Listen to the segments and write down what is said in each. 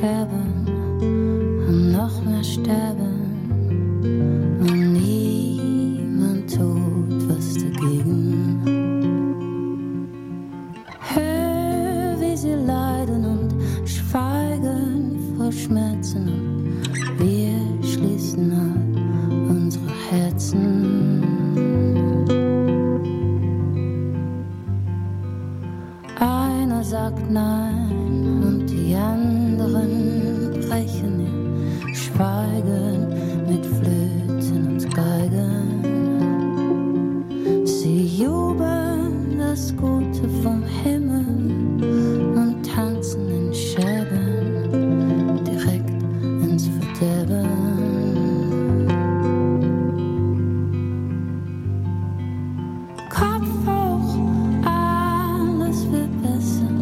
sterben und noch mehr sterben und niemand tut was dagegen. Hör, wie sie leiden und schweigen vor Schmerzen und wir schließen ab unsere Herzen. Einer sagt nein und die anderen brechen ihr Schweigen mit Flöten und Geigen. Sie jubeln das Gute vom Himmel und tanzen in Scherben direkt ins Verderben. Kopf hoch, alles wird besser,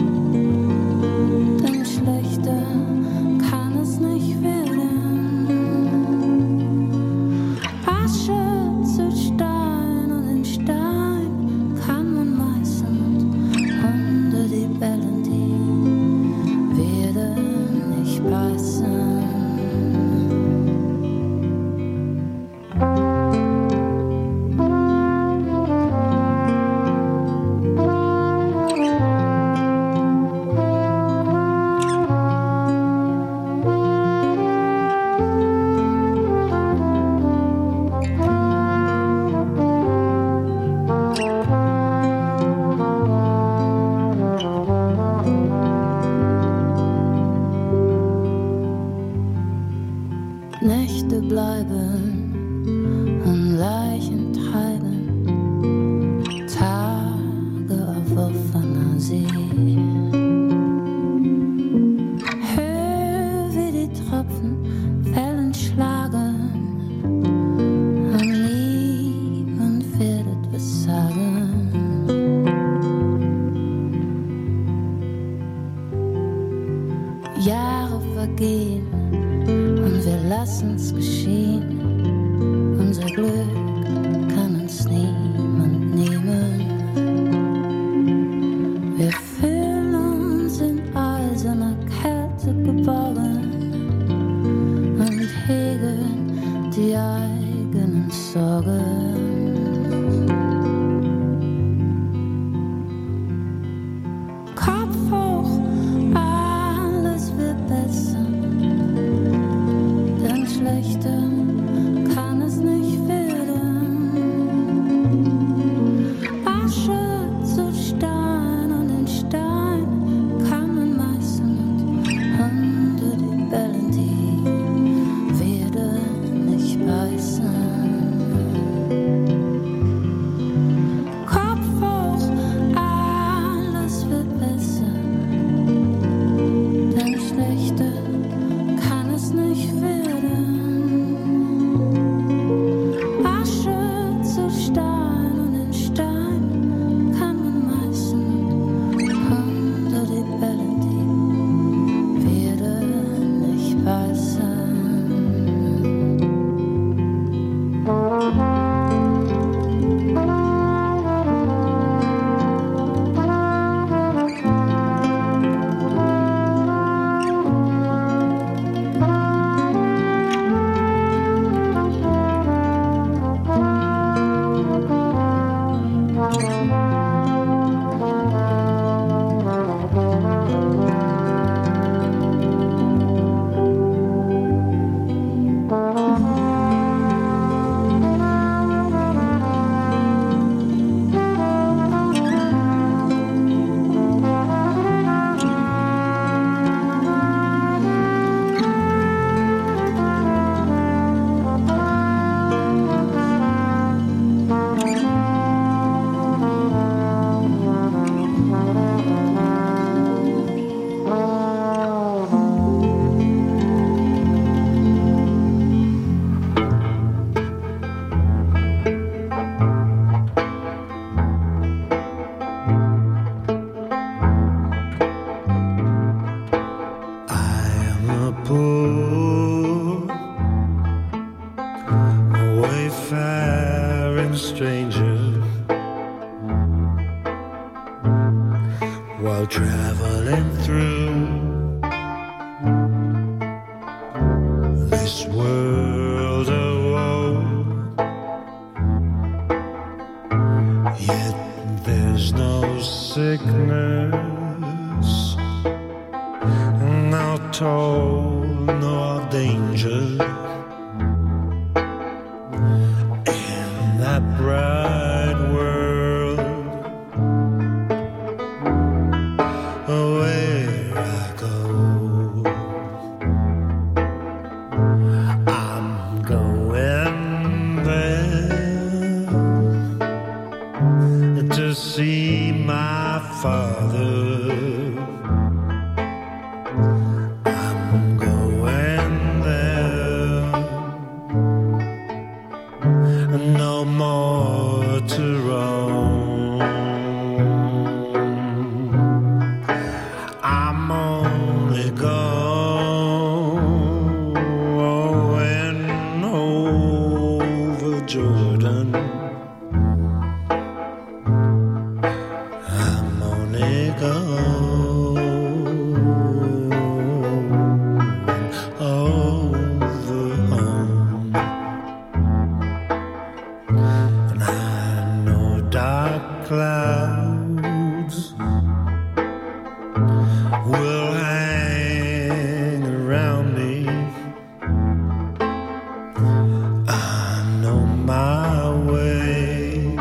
denn schlechter kann es nicht werden. Asche zu Stein und in Stein kann man meißeln und Hunde, die bellen, die werden nicht beißen. Nächte bleiben und Leichen treiben, Tage auf offener See. Hör, wie die Tropfen Wellen schlagen und niemand wird etwas sagen. Jahre vergehen und wir lassen's geschehen. Unser Glück kann uns niemand nehmen. Wir fühlen uns in eiserner Kälte geborgen und hegen die eigenen Sorgen. Kopf hoch, alles wird besser, denn schlechter kann es nicht werden. Asche zu Stein und in Stein kann man meißeln und Hunde, die bellen, die werden nicht beißen. Kopf hoch, alles wird besser, denn schlechter kann es nicht werden. Asche zu Stein und in Stein kann man meißeln und Hunde, die bellen, die werden nicht beißen. wayfaring stranger, while traveling through no sickness, no toll, no danger in that bright world where I go. I'm going there to see my father. I'm going there, no more to roam. I'm only going over Jordan. I'm only going over home. And I know dark clouds will hang around me. I know my way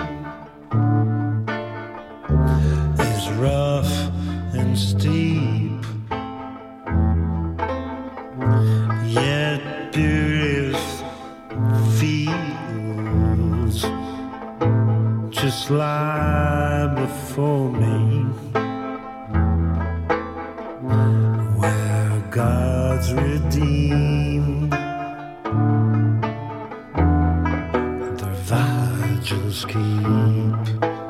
is rough and steep, yet beauteous fields just lie before me, where God's redeemed their vigils keep.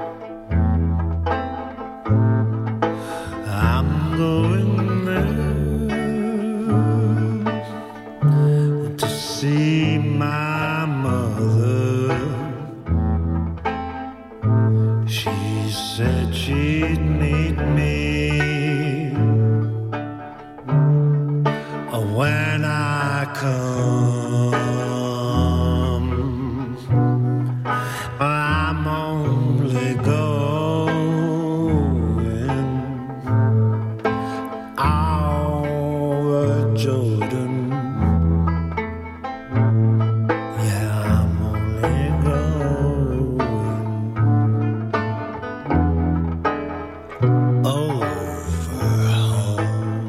I'm going there to see my mother. She said she'd meet me when I come. I'm only going over Jordan. Yeah, I'm only going over home.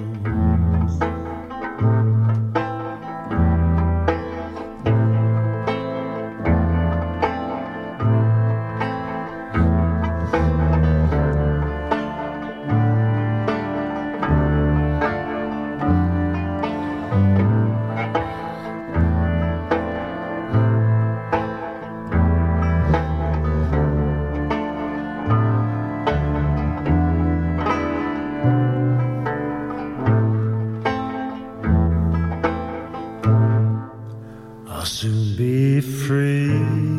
I'll soon be free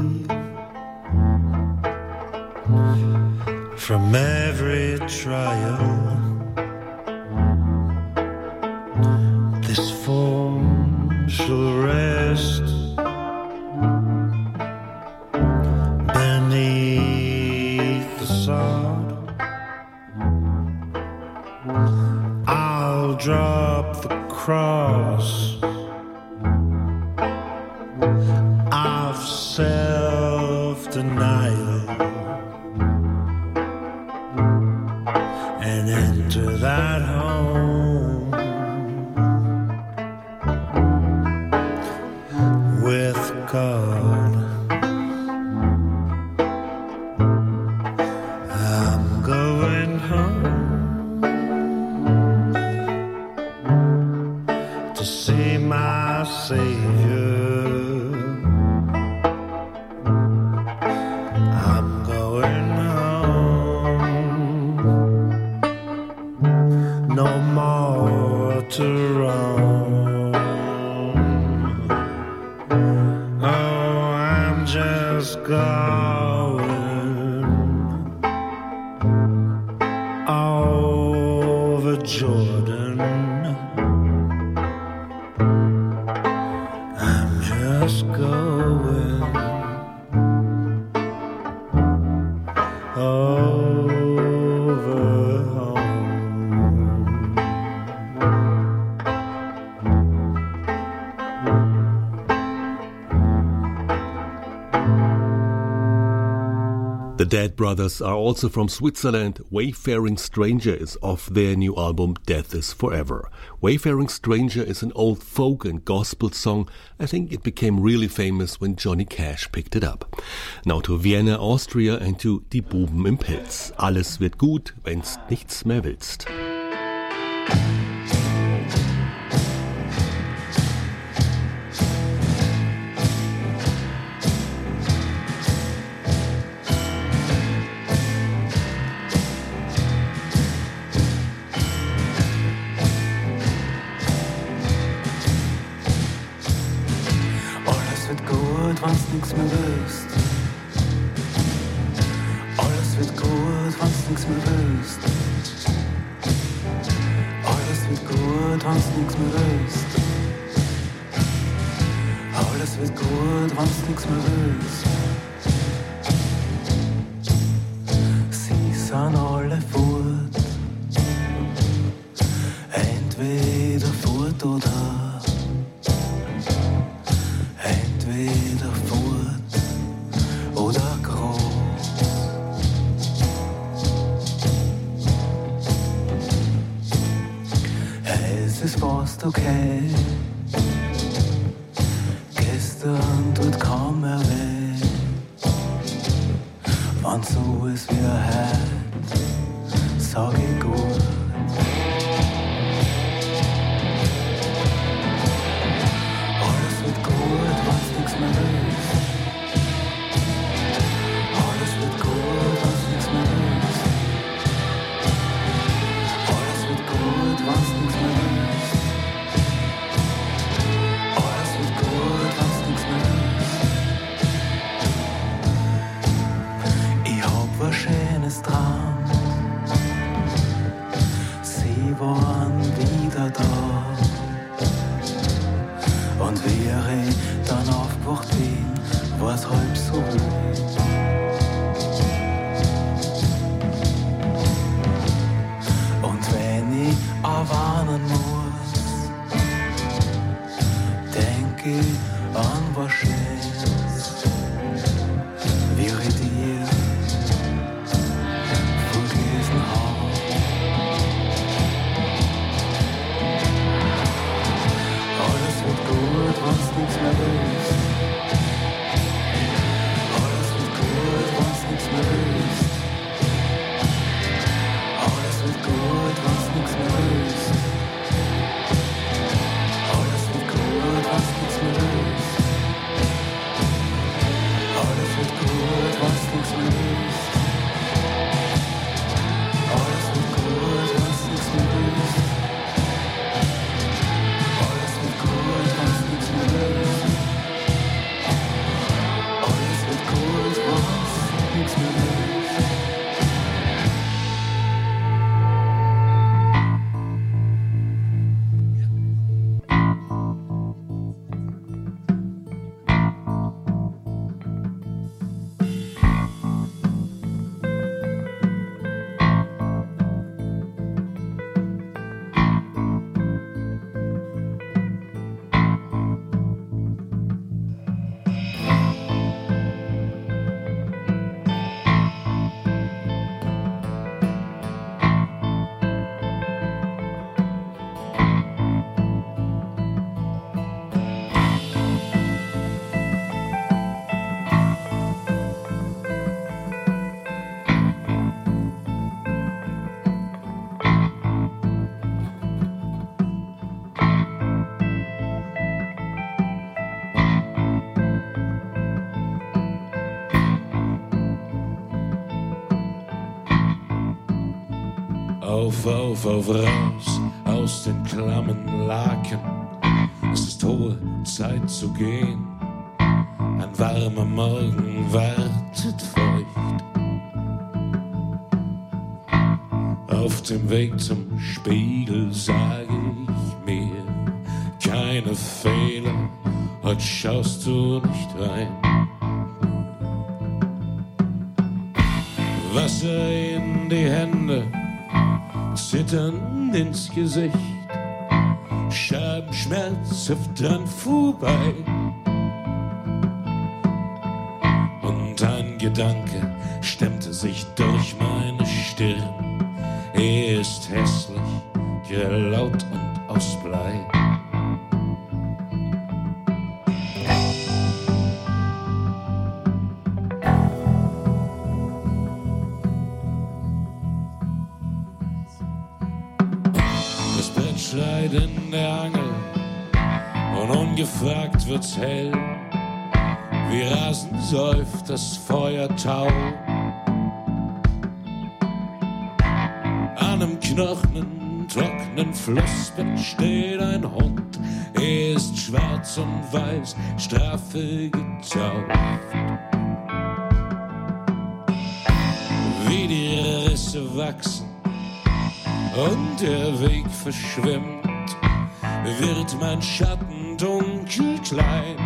from every trial. This form shall rest beneath the sod. I'll drop the cross of self-denial and enter that home with God. I'm going home to see my Savior. I'm going home, no more to roam. Oh, I'm just going over Jordan. I'm just going over The Dead Brothers are also from Switzerland. Wayfaring Stranger is off their new album Death is Forever. Wayfaring Stranger is an old folk and gospel song. I think it became really famous when Johnny Cash picked it up. Now to Vienna, Austria and to Die Buben im Pelz. Alles wird gut, wenn's nichts mehr willst. Wenn's nix mehr willst. Alles wird gut, wenn's nix mehr willst. Alles wird gut, wenn's nix mehr willst. Alles wird gut, wenn's nix mehr willst. Sie sind alle fort. Entweder fort oder entweder fort oder groß. Es ist fast okay. Gestern tut kaum mehr weh. Wann so ist wie heute, sag ich gut. Auf, raus aus den klammen Laken. Es ist hohe Zeit zu gehen. Ein warmer Morgen wartet feucht. Auf dem Weg zum Spiegel sage ich mir, keine Fehler, heute schaust du nicht rein. Wasser in die Hände, zitternd ins Gesicht, Schaden schmerzhaft dran vorbei. Und ein Gedanke stemmte sich durch meine Stirn. Er ist hässlich, laut und aus Blei. Das Bett schreit in der Angel und ungefragt wird's hell. Wie rasend säuft das Feuer taub. An einem knochenen, trockenen Flussbett steht ein Hund. Er ist schwarz und weiß, Strafe getauft. Wie die Risse wachsen und der Weg verschwimmt, wird mein Schatten dunkel klein.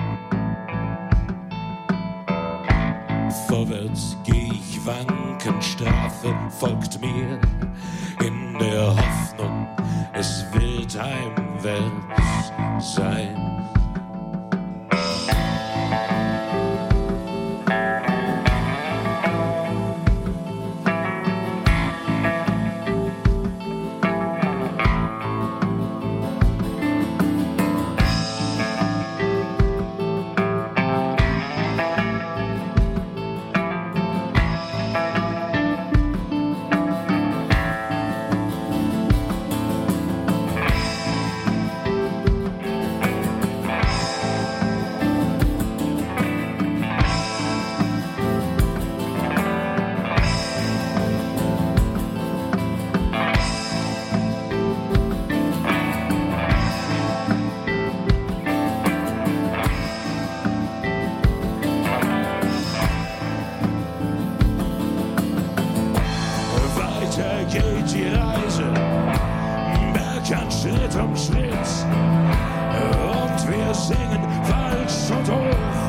Vorwärts geh ich wankend, Strafe folgt mir in der Hoffnung, es wird heimwärts sein. Geht die Reise, bergan Schritt um Schritt, und wir singen falsch und hoch.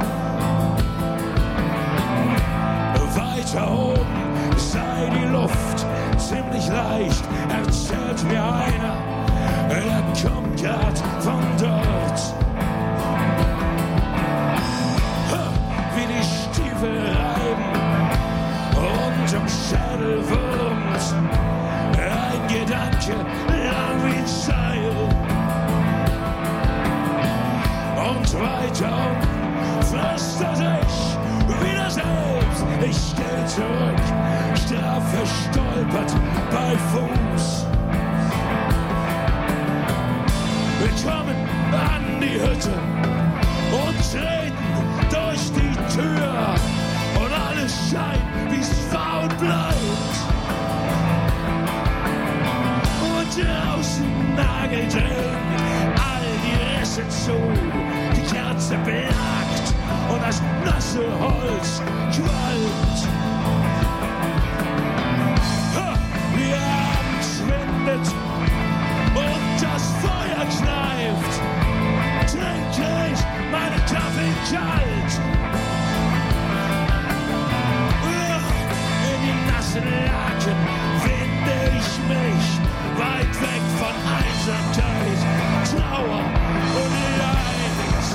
Weiter oben sei die Luft ziemlich leicht, erzählt mir einer, er kommt grad von dort. Wie die Stiefel reiben und im Schädel wurmt ein Gedanke lang wie ein Seil. Und weiter unten flüstert ich wieder selbst. Ich steh zurück, Strafe stolpert bei Fuß. Wir kommen an die Hütte und treten durch die Tür. Und alles scheint, wie's war und bleibt. Und draußen nagelt all die Risse zu. Die Kerze blackt und das nasse Holz qualmt. Wie Abend schwindet und das Feuer kneift, trinke ich meine Kaffee kalt. Laken finde ich mich weit weg von Einsamkeit, Trauer und Leid.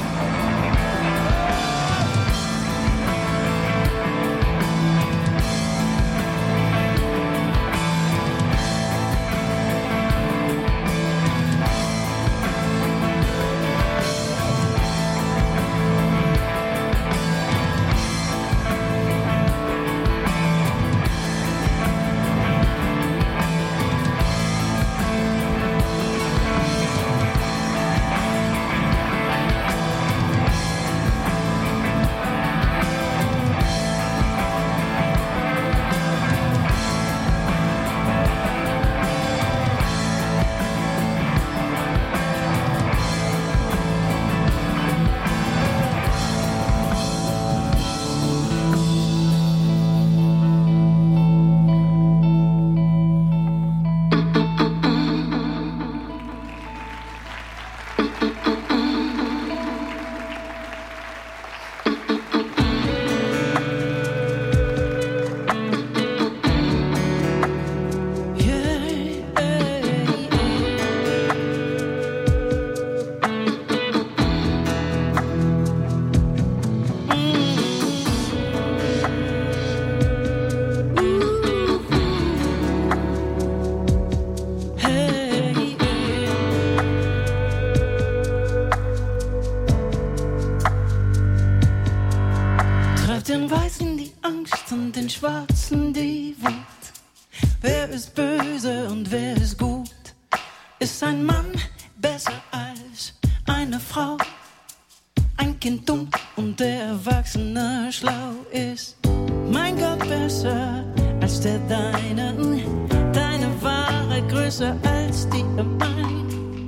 die Angst und den Schwarzen die Wut. Wer ist böse und wer ist gut? Ist ein Mann besser als eine Frau? Ein Kind dumm und der Erwachsene schlau ist. Mein Gott besser als der deinen, deine Wahrheit größer als die mein.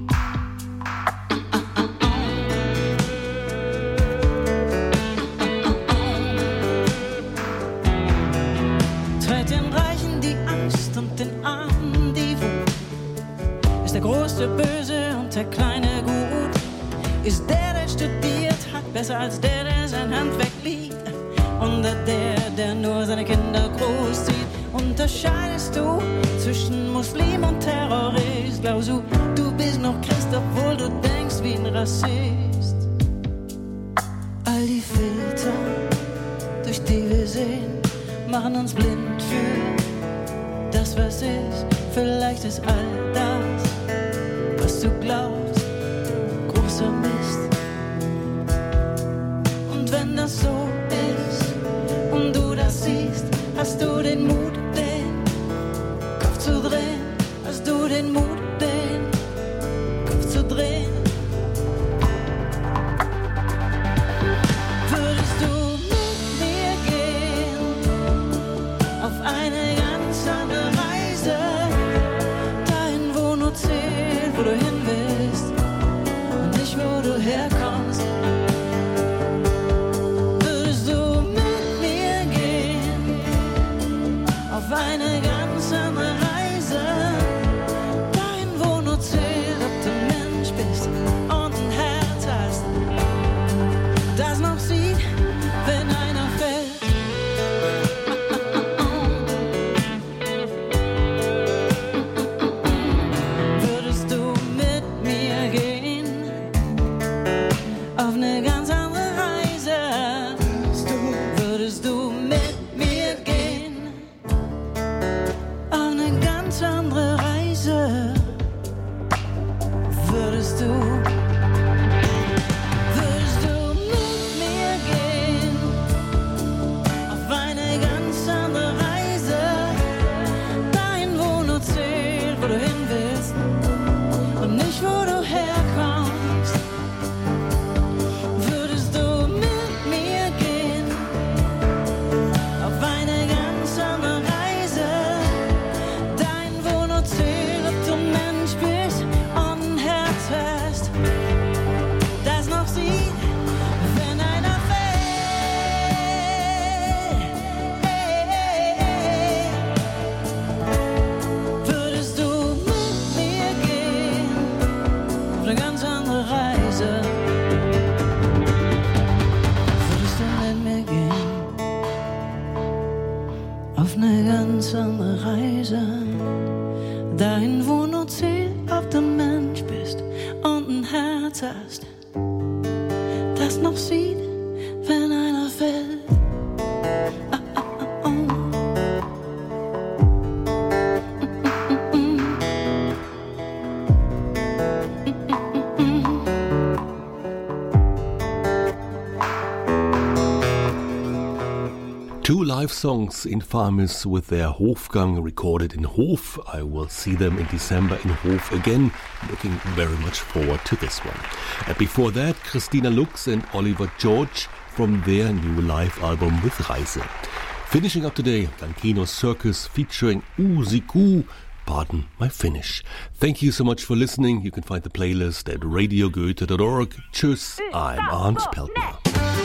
Teilt den Reichen die Angst und den Armen die Wut. Ist der Große böse und der Kleine gut? Ist der studiert hat, besser als der sein Handwerk liebt? Oder der nur seine Kinder großzieht? Unterscheidest du zwischen Muslim und Terrorist? Glaubst du, du bist noch Christ, obwohl du denkst wie ein Rassist? All die Filter, durch die wir sehen, machen uns blind für das, was ist. Vielleicht ist all das, was du glaubst, großer Mist. Und wenn das so ist und du das siehst, hast du den Mut, den Kopf zu drehen? Hast du den Mut, den Kopf zu drehen? Würdest du mit mir gehen auf eine ganz andere Reise, dahin, wo nur zählt, wo du hin willst und nicht, wo du herkommst? Eine ganz andere Reise, dahin, wo nur zählt, ob du Mensch bist und ein Herz hast, das noch sieht, wenn einer fällt. Würdest du mit mir gehen auf eine ganz andere Reise? Würdest du mit mir gehen auf eine ganz andere Reise? Würdest du mit mir gehen auf eine ganz andere Reise, dahin, wo nur zählt, wo du hin willst und nicht, wo du herkommst? Würdest du mit mir gehen auf eine ganz andere Reise, dahin, wo nur zählt, ob du Mensch bist und ein Herz hast, das noch sieht, wenn einer fällt? Würdest du mit mir gehen auf eine ganz andere Reise? Würdest du mit mir gehen auf eine ganz andere Reise, dahin, wo nur zählt, ob du Mensch bist und ein Herz hast, das noch sieht, wenn einer fällt? Two live songs in Farmis with their Hofgang recorded in Hof. I will see them in December in Hof again. Looking very much forward to this one. And before that, Christina Lux and Oliver George from their new live album with Reise. Finishing up today, Gankino Circus featuring Uziku. Pardon my Finnish. Thank you so much for listening. You can find the playlist at radiogoethe.org. Tschüss, I'm Arndt Peltner.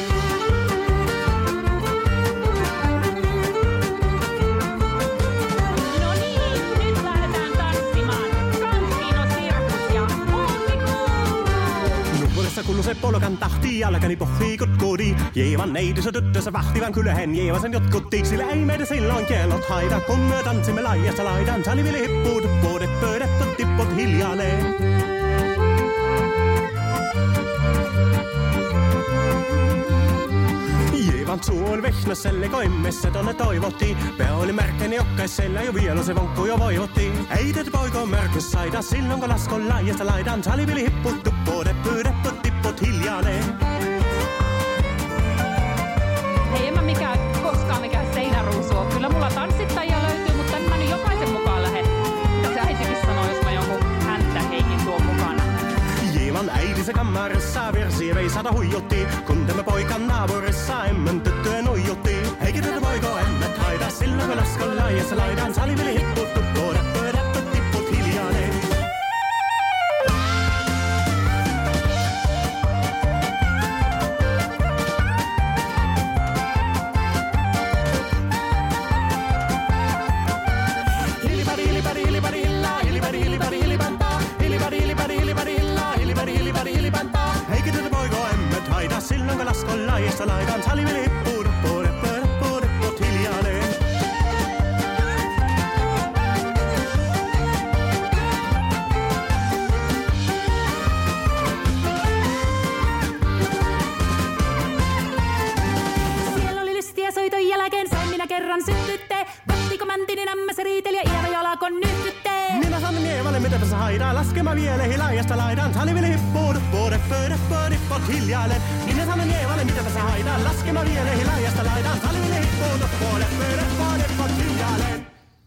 Kun Seppo kantahti, jalkani pohviikot kodi. Jeevan neidensä tyttönsä vahtivan kyllähän jeevasen jotkutti. Sillä ei meidän silloin kellot haita, kun me tanssimme laijassa laidan. Sani vili hippuut, vuodet pöydät, tippot hiljalleen. Jeevan suon Vehnäselle koimmessa tonne toivottiin. Pää oli märkäni jokkaisella jo vielä se vonkku jo voivottiin. Ei tätä poiko märkys saida silloin kun laskon laijasta laidan. Sali vili hippuut, vuodet pöydät, tippot hiljalleen. Hei, en mä mikään koskaan mikään seinäruusu ole. Kyllä mulla tanssittajia löytyy, mutta en mä nyt jokaisen mukaan lähde. Mitä se äitikin sanoo, jos mä jonkun häntä heikin tuon mukana? Jeevan äidisen kammarissa virsiä veisata huijutti, kun tämä poikan naapurissa emmän tyttöön uijutti. Eikä tätä poiko emmät haida, sillä kun laskon laajassa laidan saliveli hipput tuppuu, räppö tipput hiljainen. Eikä tätä poiko emmät haida, silloin kun laskon laajasta laidan saliveli hippuu, tipput hiljainen. Siellä oli lystiä soiton jälkeen, sain minä kerran syntytte. Vattiko mäntinen ämmässä riiteli ja Ieva jalakon nyhtytte. Minä sanon Jeevalle, mitäpä sä haidaan, laskema vielä laajasta laidan saliveli hippuu, tipput hiljainen. Minä sanon Jeevalle, mitäpä sä haidaan, laskema vielä laajasta laidan saliveli hippuu, tipput hiljainen.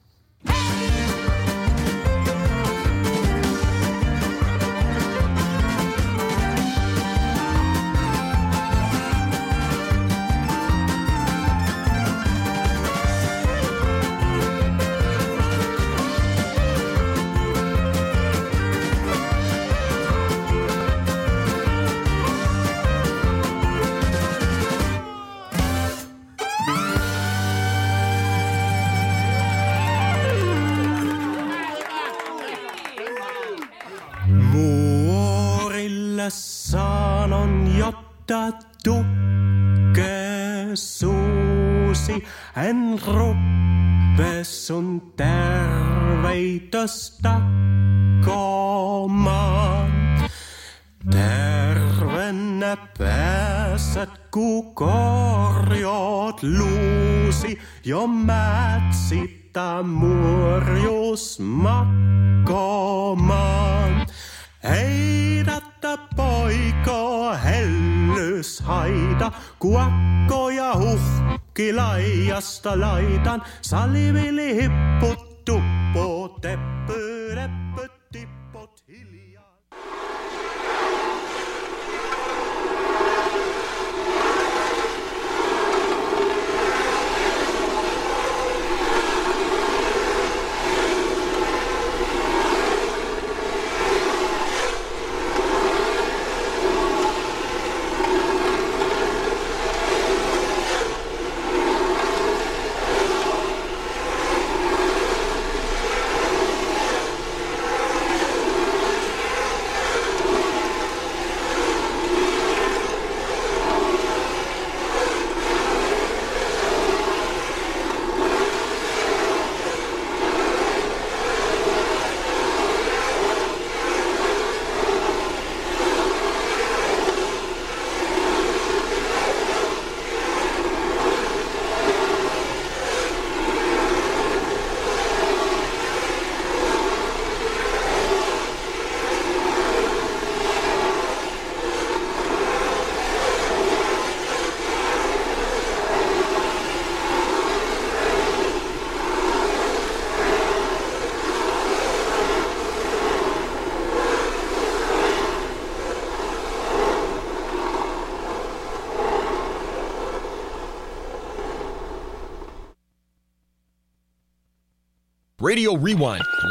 Vuorille sanon, jotta tukke suusi, en ruppe sun terveitöstä koomaan. Tervenne pääset, ku korjot luusi, jo mätsitä murjus makkomaan. Heidättä poiko hellys haita, kuakko ja huhki laijasta laitan, salivili hipput tuppo, teppy, leppy, tippot hiljaa. Radio Rewind.